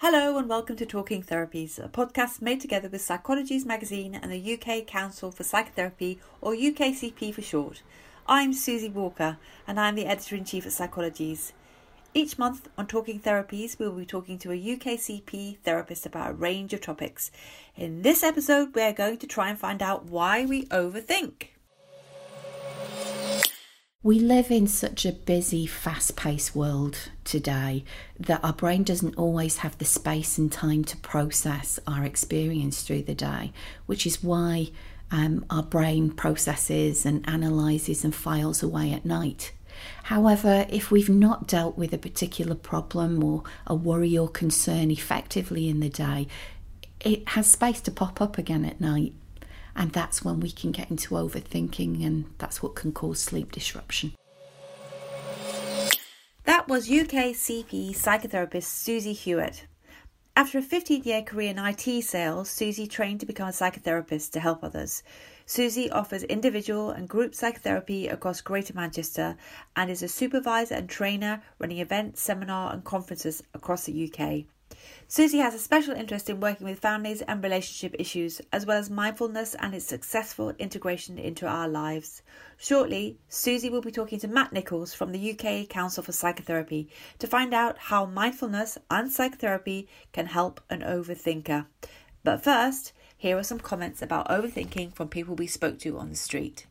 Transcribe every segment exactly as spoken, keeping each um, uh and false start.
Hello and welcome to Talking Therapies, a podcast made together with Psychologies Magazine and the U K Council for Psychotherapy, or U K C P for short. I'm Susie Walker and I'm the Editor-in-Chief at Psychologies. Each month on Talking Therapies, we'll be talking to a U K C P therapist about a range of topics. In this episode, we're going to try and find out why we overthink. We live in such a busy, fast-paced world today that our brain doesn't always have the space and time to process our experience through the day, which is why um, our brain processes and analyses and files away at night. However, if we've not dealt with a particular problem or a worry or concern effectively in the day, it has space to pop up again at night. And that's when we can get into overthinking, and that's what can cause sleep disruption. That was U K C P psychotherapist Susie Hewitt. After a fifteen-year career in I T sales, Susie trained to become a psychotherapist to help others. Susie offers individual and group psychotherapy across Greater Manchester and is a supervisor and trainer running events, seminars and conferences across the U K. Susie has a special interest in working with families and relationship issues, as well as mindfulness and its successful integration into our lives. Shortly, Susie will be talking to Matt Nichols from the U K Council for Psychotherapy to find out how mindfulness and psychotherapy can help an overthinker. But first, here are some comments about overthinking from people we spoke to on the street.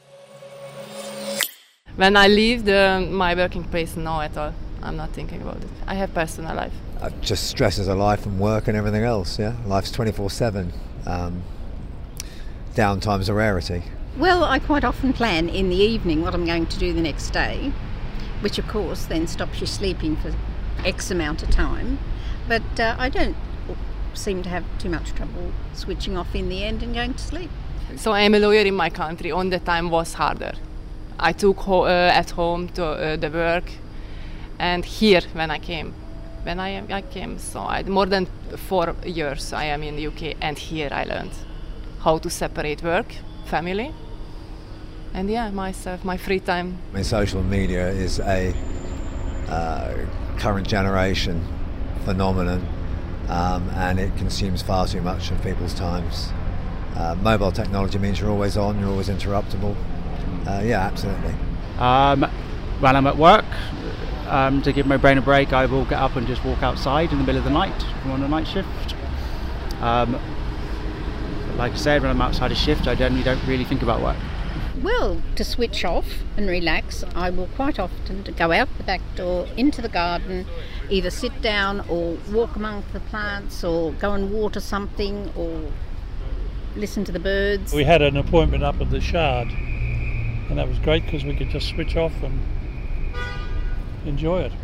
When I leave the, my working place, no at all. I'm not thinking about it. I have personal life. Uh, just stresses of life and work and everything else, yeah? Life's twenty-four seven. Um, downtime's a rarity. Well, I quite often plan in the evening what I'm going to do the next day, which of course then stops you sleeping for X amount of time. But uh, I don't seem to have too much trouble switching off in the end and going to sleep. So I am a lawyer in my country. On the time was harder. I took ho- uh, at home to uh, the work. And here, when I came, when I, I came, so I, more than four years I am in the U K, and here I learned how to separate work, family, and yeah, myself, my free time. I mean, social media is a uh, current generation phenomenon, um, and it consumes far too much of people's times. Uh, mobile technology means you're always on, you're always interruptible. Uh, yeah, absolutely. Um, when I'm at work, Um, to give my brain a break, I will get up and just walk outside in the middle of the night if I'm on a night shift. Um, like I said, when I'm outside a shift, I generally don't really think about work. Well, to switch off and relax, I will quite often go out the back door, into the garden, either sit down or walk among the plants or go and water something or listen to the birds. We had an appointment up at the Shard, and that was great because we could just switch off and enjoy it.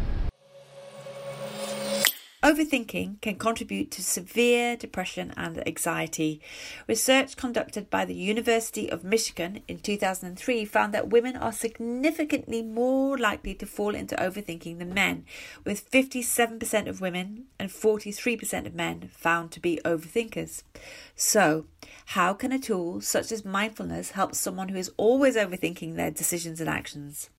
Overthinking can contribute to severe depression and anxiety. Research conducted by the University of Michigan in two thousand three found that women are significantly more likely to fall into overthinking than men, with fifty-seven percent of women and forty-three percent of men found to be overthinkers. So, how can a tool such as mindfulness help someone who is always overthinking their decisions and actions?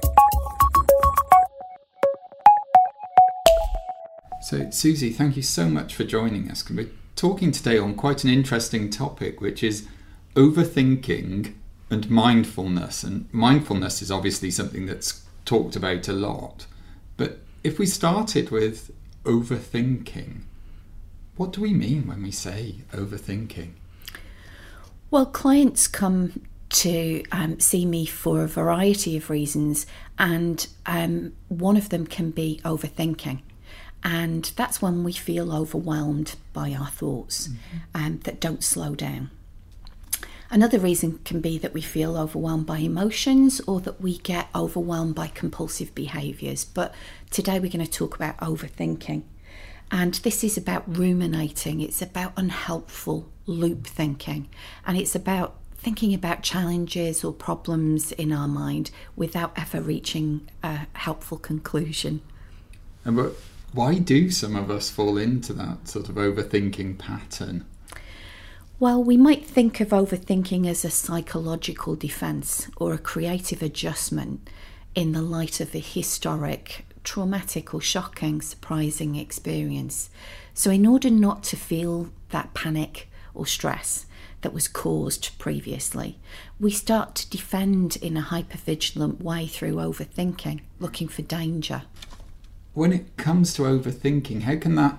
So, Susie, thank you so much for joining us. We're talking today on quite an interesting topic, which is overthinking and mindfulness. And mindfulness is obviously something that's talked about a lot. But if we started with overthinking, what do we mean when we say overthinking? Well, clients come to um, see me for a variety of reasons, and um, one of them can be overthinking. And that's when we feel overwhelmed by our thoughts mm-hmm. um, that don't slow down. Another reason can be that we feel overwhelmed by emotions or that we get overwhelmed by compulsive behaviours. But today we're going to talk about overthinking. And this is about ruminating. It's about unhelpful loop thinking. And it's about thinking about challenges or problems in our mind without ever reaching a helpful conclusion. And but why do some of us fall into that sort of overthinking pattern? Well, we might think of overthinking as a psychological defence or a creative adjustment in the light of a historic, traumatic or shocking, surprising experience. So in order not to feel that panic or stress that was caused previously, we start to defend in a hypervigilant way through overthinking, looking for danger. When it comes to overthinking, how can that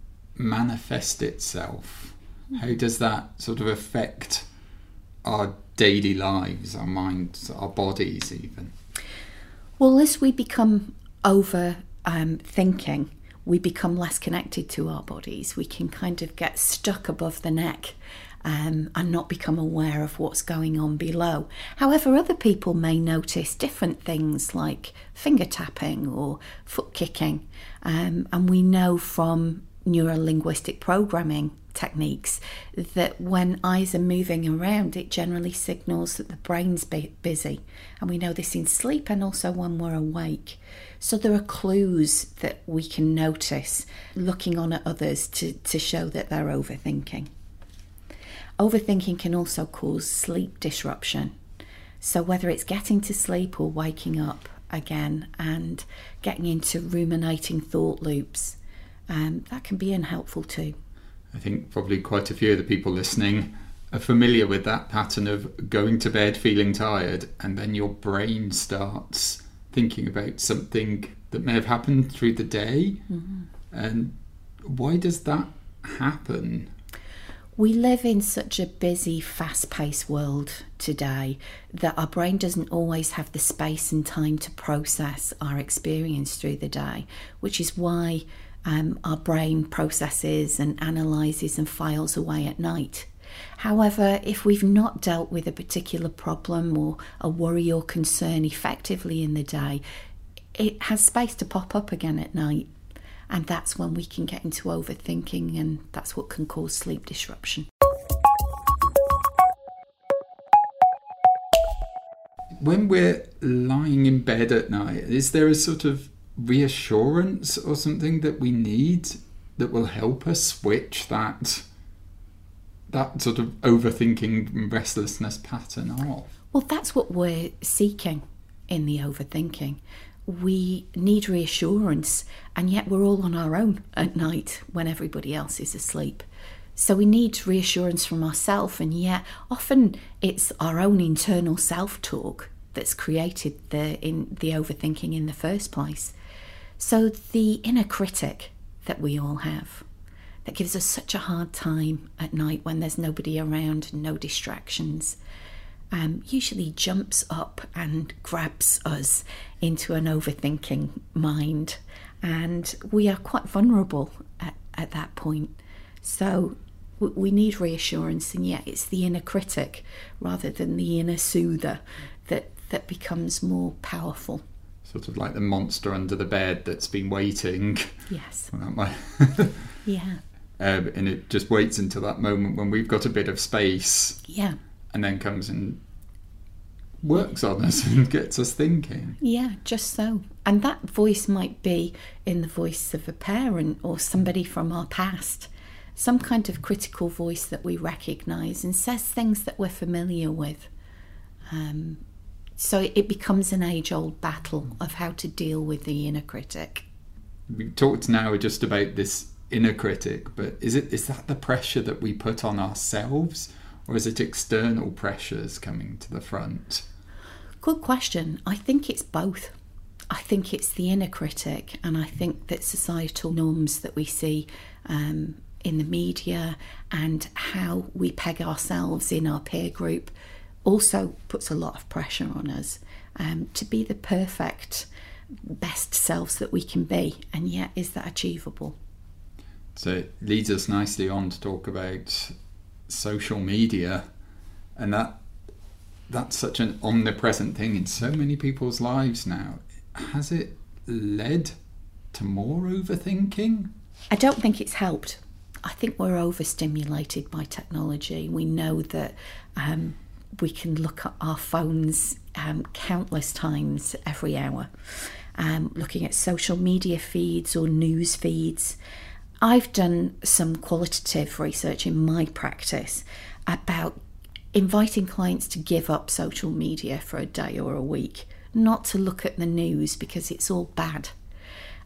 manifest itself? How does that sort of affect our daily lives, our minds, our bodies even? Well, as we become over um, thinking, we become less connected to our bodies. We can kind of get stuck above the neck um, and not become aware of what's going on below. However, other people may notice different things like finger tapping or foot kicking. Um, and we know from neuro-linguistic programming techniques that when eyes are moving around, it generally signals that the brain's busy, and we know this in sleep and also when we're awake. So there are clues that we can notice looking on at others to, to show that they're overthinking. Overthinking can also cause sleep disruption. So whether it's getting to sleep or waking up again and getting into ruminating thought loops, um, that can be unhelpful too. I think probably quite a few of the people listening are familiar with that pattern of going to bed feeling tired, and then your brain starts thinking about something that may have happened through the day. Mm-hmm. And why does that happen? We live in such a busy, fast-paced world today that our brain doesn't always have the space and time to process our experience through the day, which is why Um, our brain processes and analyses and files away at night. However, if we've not dealt with a particular problem or a worry or concern effectively in the day, it has space to pop up again at night. And that's when we can get into overthinking, and that's what can cause sleep disruption. When we're lying in bed at night, is there a sort of reassurance or something that we need that will help us switch that that sort of overthinking restlessness pattern off? Well, that's what we're seeking in the overthinking. We need reassurance, and yet we're all on our own at night when everybody else is asleep. So we need reassurance from ourselves, and yet often it's our own internal self-talk that's created the in the overthinking in the first place. So the inner critic that we all have, that gives us such a hard time at night when there's nobody around, no distractions, um, usually jumps up and grabs us into an overthinking mind, and we are quite vulnerable at, at that point. So we need reassurance, and yet it's the inner critic rather than the inner soother that, that becomes more powerful. Sort of like the monster under the bed that's been waiting. Yes. Yeah. Um, and it just waits until that moment when we've got a bit of space. Yeah. And then comes and works on us and gets us thinking. Yeah, just so. And that voice might be in the voice of a parent or somebody from our past. Some kind of critical voice that we recognise and says things that we're familiar with. Um, so it becomes an age-old battle of how to deal with the inner critic. We talked now just about this inner critic, but is it is that the pressure that we put on ourselves, or is it external pressures coming to the front? Good question. I think it's both. I think it's the inner critic, and I think that societal norms that we see um, in the media and how we peg ourselves in our peer group also puts a lot of pressure on us um, to be the perfect, best selves that we can be, and yet is that achievable? So it leads us nicely on to talk about social media, and that that's such an omnipresent thing in so many people's lives now. Has it led to more overthinking? I don't think it's helped. I think we're overstimulated by technology. We know that um, we can look at our phones um, countless times every hour, um, looking at social media feeds or news feeds. I've done some qualitative research in my practice about inviting clients to give up social media for a day or a week, not to look at the news because it's all bad.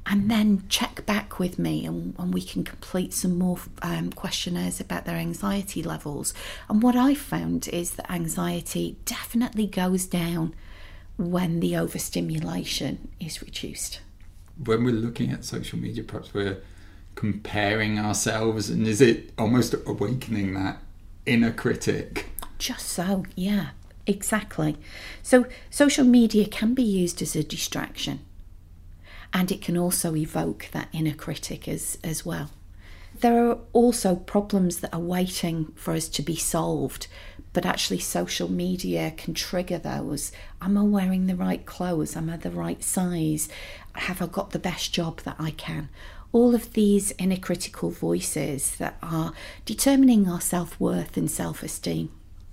and then check back with me, and, and we can complete some more um, questionnaires about their anxiety levels. And what I found is that anxiety definitely goes down when the overstimulation is reduced. When we're looking at social media, perhaps we're comparing ourselves, and is it almost awakening that inner critic? Just so, yeah, exactly. So social media can be used as a distraction, and it can also evoke that inner critic as, as well. There are also problems that are waiting for us to be solved, but actually social media can trigger those. Am I wearing the right clothes? Am I the right size? Have I got the best job that I can? All of these inner critical voices that are determining our self-worth and self-esteem.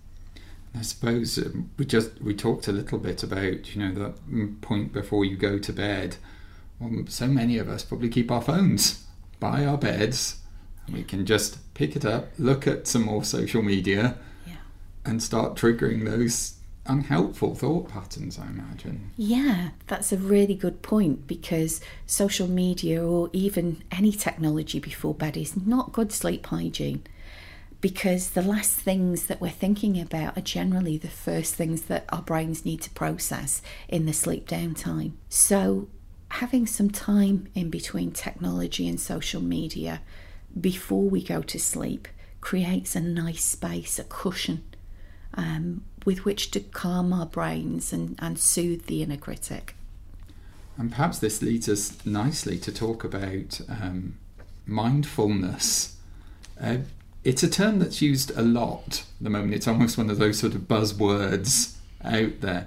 I suppose um, we just we talked a little bit about, you know, that point before you go to bed. Well, so many of us probably keep our phones by our beds, and we can just pick it up, look at some more social media, yeah, and start triggering those unhelpful thought patterns, I imagine. Yeah, that's a really good point, because social media or even any technology before bed is not good sleep hygiene, because the last things that we're thinking about are generally the first things that our brains need to process in the sleep downtime. So having some time in between technology and social media before we go to sleep creates a nice space, a cushion, um, with which to calm our brains and, and soothe the inner critic. And perhaps this leads us nicely to talk about um, mindfulness. Uh, it's a term that's used a lot at the moment. It's almost one of those sort of buzzwords out there.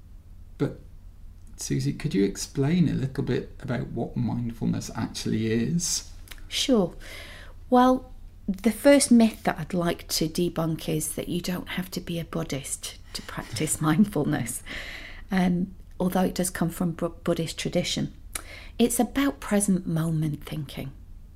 But Susie, could you explain a little bit about what mindfulness actually is? Sure. Well, the first myth that I'd like to debunk is that you don't have to be a Buddhist to practice mindfulness, um, although it does come from Buddhist tradition. It's about present moment thinking,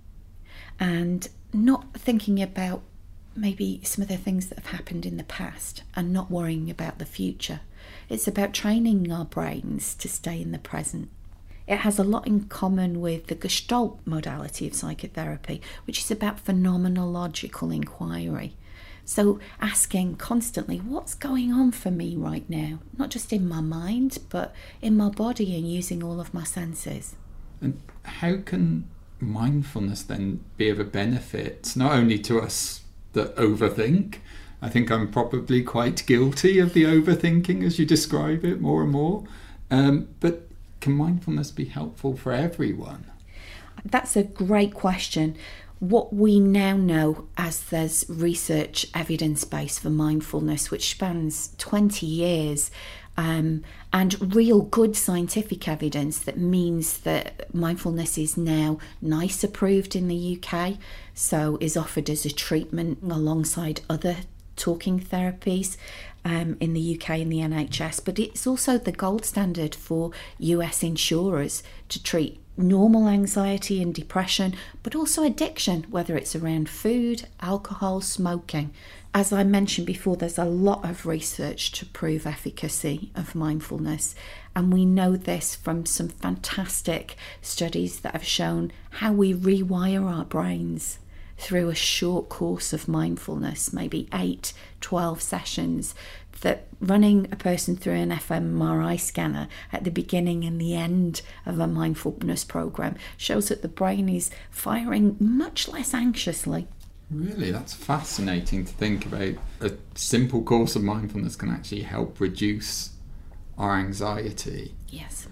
and not thinking about maybe some of the things that have happened in the past and not worrying about the future. It's about training our brains to stay in the present. It has a lot in common with the Gestalt modality of psychotherapy, which is about phenomenological inquiry. So asking constantly, what's going on for me right now? Not just in my mind, but in my body, and using all of my senses. And how can mindfulness then be of a benefit, not only to us that overthink? I think I'm probably quite guilty of the overthinking as you describe it more and more, um, but can mindfulness be helpful for everyone? That's a great question. What we now know, as there's research evidence base for mindfulness, which spans twenty years, um, and real good scientific evidence that means that mindfulness is now NICE approved in the U K, so is offered as a treatment alongside other talking therapies um, in the U K and the N H S, but it's also the gold standard for U S insurers to treat normal anxiety and depression, but also addiction, whether it's around food, alcohol, smoking. As I mentioned before, there's a lot of research to prove efficacy of mindfulness, and we know this from some fantastic studies that have shown how we rewire our brains through a short course of mindfulness, maybe eight, twelve sessions, that running a person through an f M R I scanner at the beginning and the end of a mindfulness program shows that the brain is firing much less anxiously. Really, that's fascinating to think about. A simple course of mindfulness can actually help reduce our anxiety. Yes.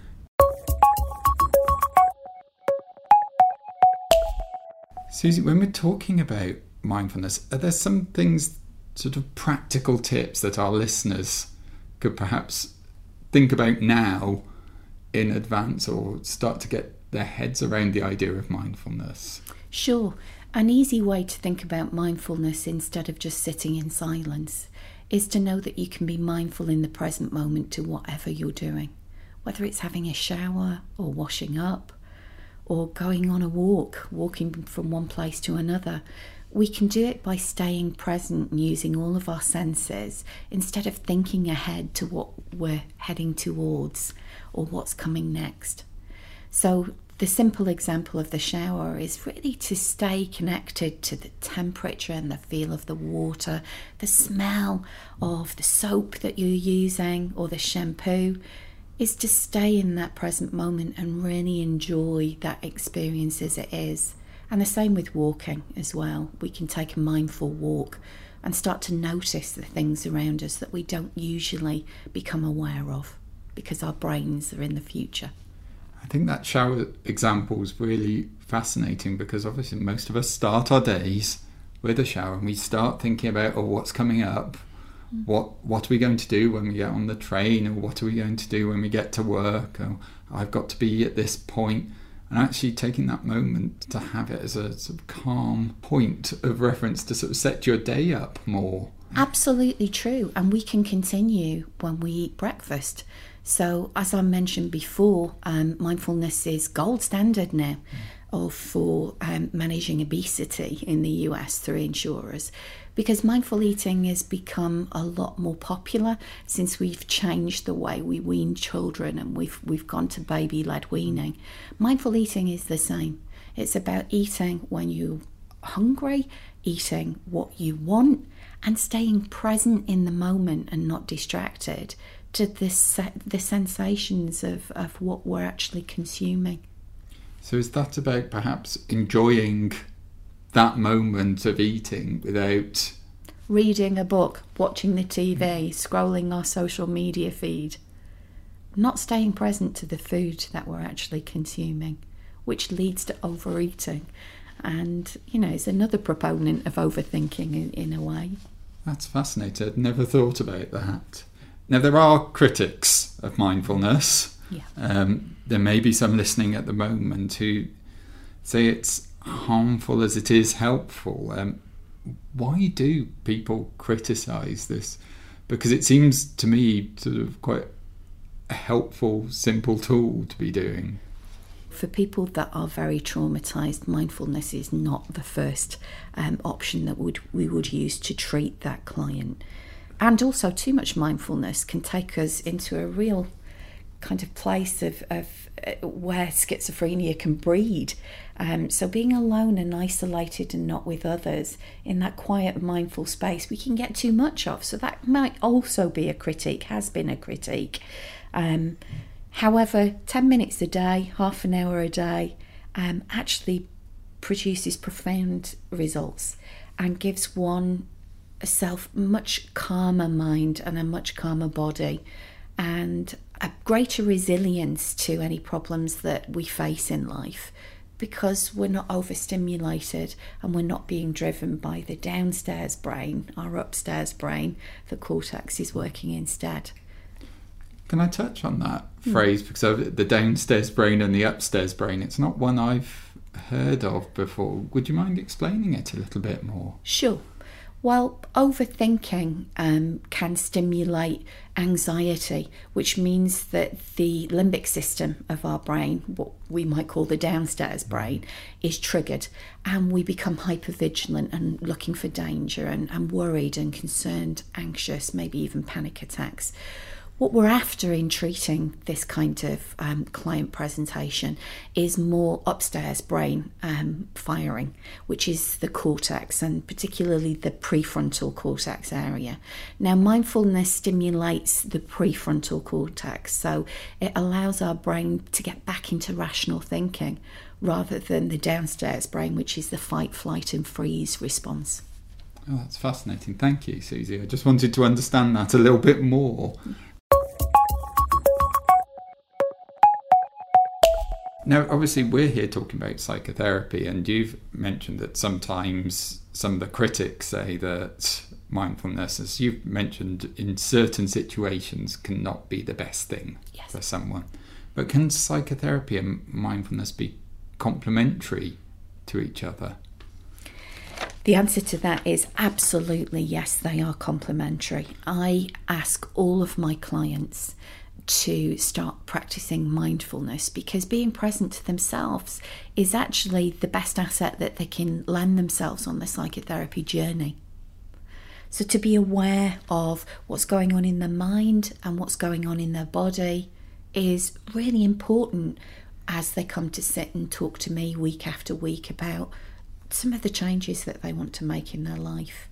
Susie, when we're talking about mindfulness, are there some things, sort of practical tips that our listeners could perhaps think about now in advance, or start to get their heads around the idea of mindfulness? Sure. An easy way to think about mindfulness instead of just sitting in silence is to know that you can be mindful in the present moment to whatever you're doing, whether it's having a shower or washing up or going on a walk, walking from one place to another. We can do it by staying present and using all of our senses instead of thinking ahead to what we're heading towards or what's coming next. So the simple example of the shower is really to stay connected to the temperature and the feel of the water, the smell of the soap that you're using or the shampoo, is to stay in that present moment and really enjoy that experience as it is. And the same with walking as well. We can take a mindful walk and start to notice the things around us that we don't usually become aware of because our brains are in the future. I think that shower example is really fascinating because obviously most of us start our days with a shower and we start thinking about, oh, what's coming up, mm. what what are we going to do when we get on the train, or what are we going to do when we get to work, or I've got to be at this point. And actually taking that moment to have it as a sort of calm point of reference to sort of set your day up more. Absolutely true. And we can continue when we eat breakfast. So as I mentioned before, um, mindfulness is gold standard now of for um, managing obesity in the U S through insurers, because mindful eating has become a lot more popular since we've changed the way we wean children and we've we've gone to baby-led weaning. Mindful eating is the same. It's about eating when you're hungry, eating what you want, and staying present in the moment and not distracted to the, se- the sensations of, of what we're actually consuming. So is that about perhaps enjoying that moment of eating without... reading a book, watching the T V, scrolling our social media feed, not staying present to the food that we're actually consuming, which leads to overeating. And, you know, it's another proponent of overthinking in, in a way. That's fascinating. I'd never thought about that. Now, there are critics of mindfulness. Yeah. Um, there may be some listening at the moment who say it's harmful as it is helpful. Um, why do people criticise this? Because it seems to me sort of quite a helpful, simple tool to be doing. For people that are very traumatised, mindfulness is not the first um, option that would we would use to treat that client. And also too much mindfulness can take us into a real kind of place of, of uh, where schizophrenia can breed. Um, so being alone and isolated and not with others in that quiet, mindful space, we can get too much of. So that might also be a critique, has been a critique. Um, however, ten minutes a day, half an hour a day, um, actually produces profound results and gives one a self much calmer mind and a much calmer body, and a greater resilience to any problems that we face in life, because we're not overstimulated and we're not being driven by the downstairs brain. Our upstairs brain, the cortex, is working instead. Can I touch on that mm. phrase? Because of the downstairs brain and the upstairs brain, it's not one I've heard of before. Would you mind explaining it a little bit more? Sure. Well, overthinking um, can stimulate anxiety, which means that the limbic system of our brain, what we might call the downstairs brain, is triggered, and we become hypervigilant and looking for danger and, and worried and concerned, anxious, maybe even panic attacks. What we're after in treating this kind of um, client presentation is more upstairs brain um, firing, which is the cortex, and particularly the prefrontal cortex area. Now, mindfulness stimulates the prefrontal cortex, so it allows our brain to get back into rational thinking rather than the downstairs brain, which is the fight, flight and freeze response. Oh, that's fascinating. Thank you, Susie. I just wanted to understand that a little bit more. Now, obviously, we're here talking about psychotherapy, and you've mentioned that sometimes some of the critics say that mindfulness, as you've mentioned, in certain situations cannot be the best thing yes. for someone. But can psychotherapy and mindfulness be complementary to each other? The answer to that is absolutely yes, they are complementary. I ask all of my clients to start practicing mindfulness, because being present to themselves is actually the best asset that they can lend themselves on the psychotherapy journey. So to be aware of what's going on in their mind and what's going on in their body is really important as they come to sit and talk to me week after week about some of the changes that they want to make in their life.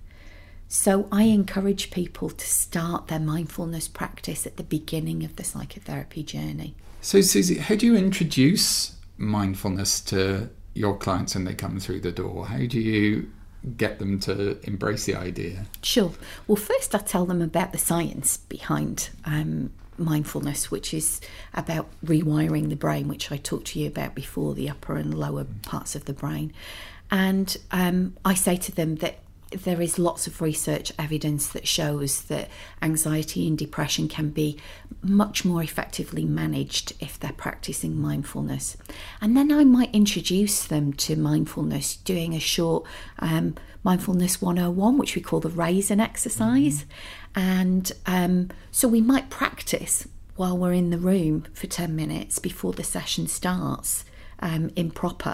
So I encourage people to start their mindfulness practice at the beginning of the psychotherapy journey. So Susie, how do you introduce mindfulness to your clients when they come through the door? How do you get them to embrace the idea? Sure. Well, first I tell them about the science behind um, mindfulness, which is about rewiring the brain, which I talked to you about before, the upper and lower parts of the brain. And um, I say to them that there is lots of research evidence that shows that anxiety and depression can be much more effectively managed if they're practicing mindfulness. And then I might introduce them to mindfulness, doing a short um, mindfulness one oh one, which we call the raisin exercise. And um, so we might practice while we're in the room for ten minutes before the session starts, um, in proper,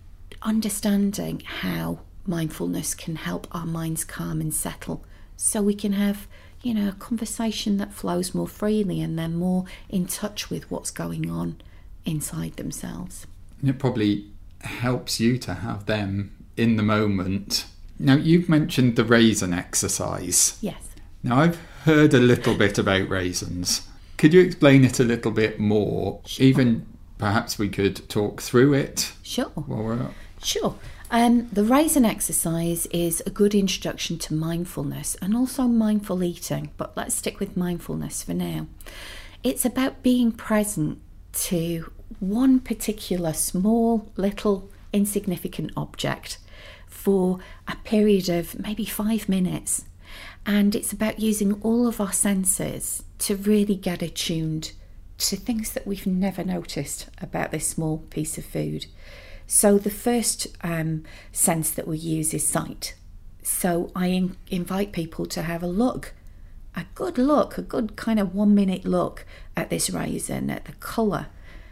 understanding how mindfulness can help our minds calm and settle, so we can have, you know, a conversation that flows more freely and they're more in touch with what's going on inside themselves. And it probably helps you to have them in the moment. Now, you've mentioned the raisin exercise. Yes. Now, I've heard a little bit about raisins. Could you explain it a little bit more? Sure. Even perhaps we could talk through it. Sure. While we're up. Sure. Um, the raisin exercise is a good introduction to mindfulness and also mindful eating, but let's stick with mindfulness for now. It's about being present to one particular small, little, insignificant object for a period of maybe five minutes. And it's about using all of our senses to really get attuned to things that we've never noticed about this small piece of food. So the first um, sense that we use is sight. So I in- invite people to have a look, a good look, a good kind of one minute look at this raisin, at the colour,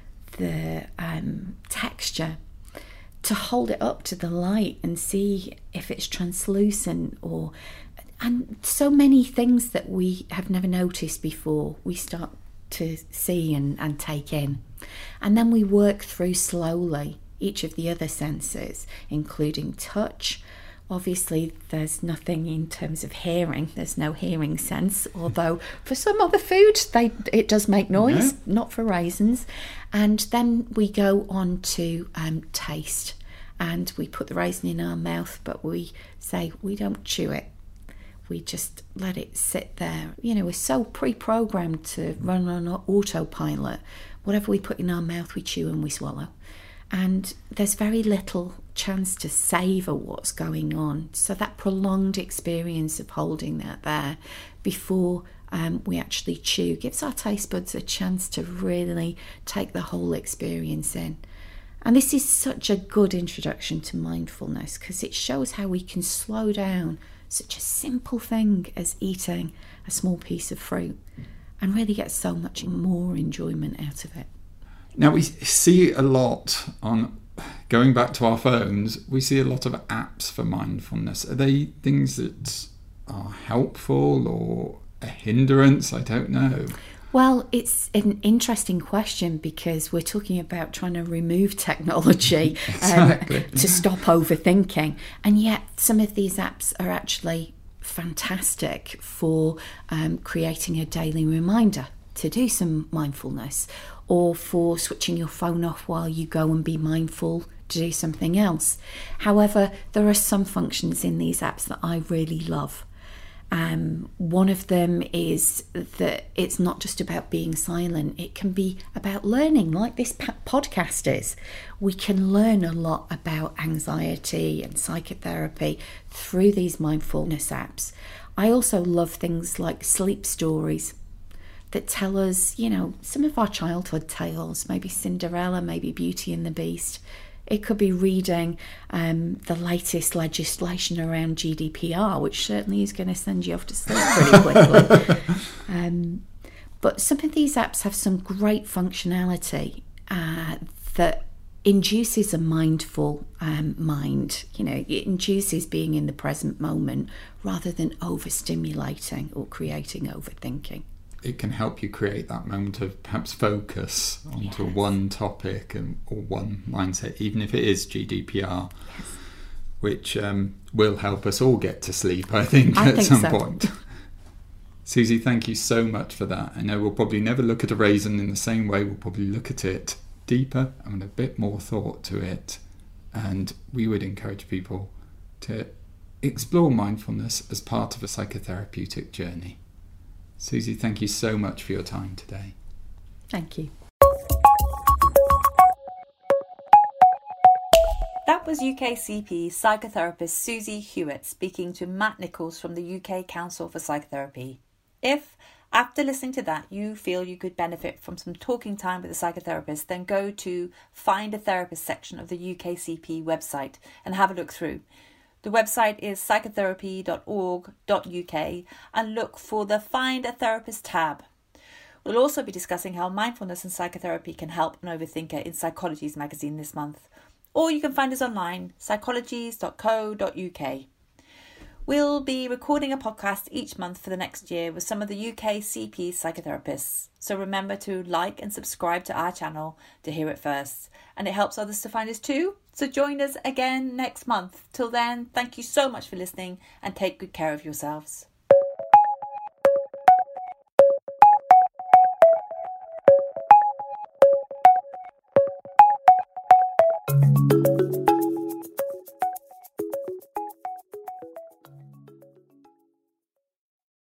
the um, texture, to hold it up to the light and see if it's translucent, or and so many things that we have never noticed before we start to see and, and take in. And then we work through slowly each of the other senses, including touch. Obviously, there's nothing in terms of hearing. There's no hearing sense, although for some other food, they it does make noise, yeah. Not for raisins. And then we go on to um, taste. And we put the raisin in our mouth, but we say we don't chew it. We just let it sit there. You know, we're so pre-programmed to run on autopilot. Whatever we put in our mouth, we chew and we swallow. And there's very little chance to savour what's going on. So that prolonged experience of holding that there before um, we actually chew gives our taste buds a chance to really take the whole experience in. And this is such a good introduction to mindfulness because it shows how we can slow down such a simple thing as eating a small piece of fruit and really get so much more enjoyment out of it. Now, we see a lot on, going back to our phones, we see a lot of apps for mindfulness. Are they things that are helpful or a hindrance? I don't know. Well, it's an interesting question because we're talking about trying to remove technology exactly. um, to stop overthinking. And yet some of these apps are actually fantastic for um, creating a daily reminder to do some mindfulness, or for switching your phone off while you go and be mindful to do something else. However, there are some functions in these apps that I really love. Um, one of them is that it's not just about being silent, it can be about learning, like this podcast is. We can learn a lot about anxiety and psychotherapy through these mindfulness apps. I also love things like sleep stories that tell us, you know, some of our childhood tales, maybe Cinderella, maybe Beauty and the Beast. It could be reading um, the latest legislation around G D P R, which certainly is going to send you off to sleep pretty quickly. um, but some of these apps have some great functionality uh, that induces a mindful um, mind. You know, it induces being in the present moment rather than overstimulating or creating overthinking. it can help you create that moment of perhaps focus onto yes. one topic and or one mindset, even if it is G D P R, yes. which um, will help us all get to sleep, I think, I at think some so. point. Susie, thank you so much for that. I know we'll probably never look at a raisin in the same way. We'll probably look at it deeper and with a bit more thought to it. And we would encourage people to explore mindfulness as part of a psychotherapeutic journey. Susie, thank you so much for your time today. Thank you. That was U K C P psychotherapist Susie Hewitt speaking to Matt Nichols from the U K Council for Psychotherapy. If, after listening to that, you feel you could benefit from some talking time with a psychotherapist, then go to Find a Therapist section of the U K C P website and have a look through. The website is psychotherapy dot org dot U K and look for the Find a Therapist tab. We'll also be discussing how mindfulness and psychotherapy can help an overthinker in Psychologies magazine this month. Or you can find us online, psychologies dot co dot U K. We'll be recording a podcast each month for the next year with some of the U K C P psychotherapists. So remember to like and subscribe to our channel to hear it first. And it helps others to find us too. So join us again next month. Till then, thank you so much for listening and take good care of yourselves. Thank you.